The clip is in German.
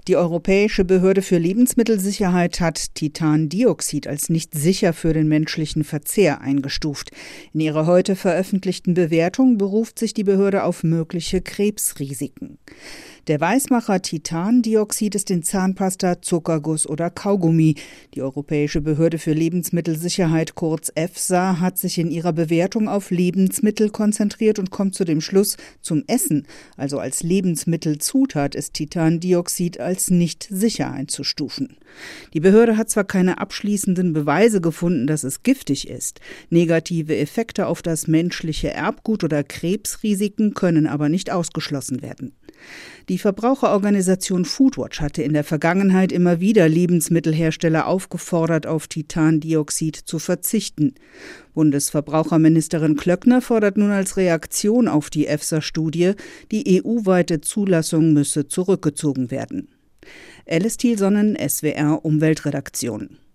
Die Europäische Behörde für Lebensmittelsicherheit hat Titandioxid als nicht sicher für den menschlichen Verzehr eingestuft. In ihrer heute veröffentlichten Bewertung beruft sich die Behörde auf mögliche Krebsrisiken. Der Weißmacher Titandioxid ist in Zahnpasta, Zuckerguss oder Kaugummi. Die Europäische Behörde für Lebensmittelsicherheit, kurz EFSA, hat sich in ihrer Bewertung auf Lebensmittel konzentriert und kommt zu dem Schluss, zum Essen, also als Lebensmittelzutat, ist Titandioxid als nicht sicher einzustufen. Die Behörde hat zwar keine abschließenden Beweise gefunden, dass es giftig ist. Negative Effekte auf das menschliche Erbgut oder Krebsrisiken können aber nicht ausgeschlossen werden. Die Verbraucherorganisation Foodwatch hatte in der Vergangenheit immer wieder Lebensmittelhersteller aufgefordert, auf Titandioxid zu verzichten. Bundesverbraucherministerin Klöckner fordert nun als Reaktion auf die EFSA-Studie, die EU-weite Zulassung müsse zurückgezogen werden. Alice Thielsonnen, SWR Umweltredaktion.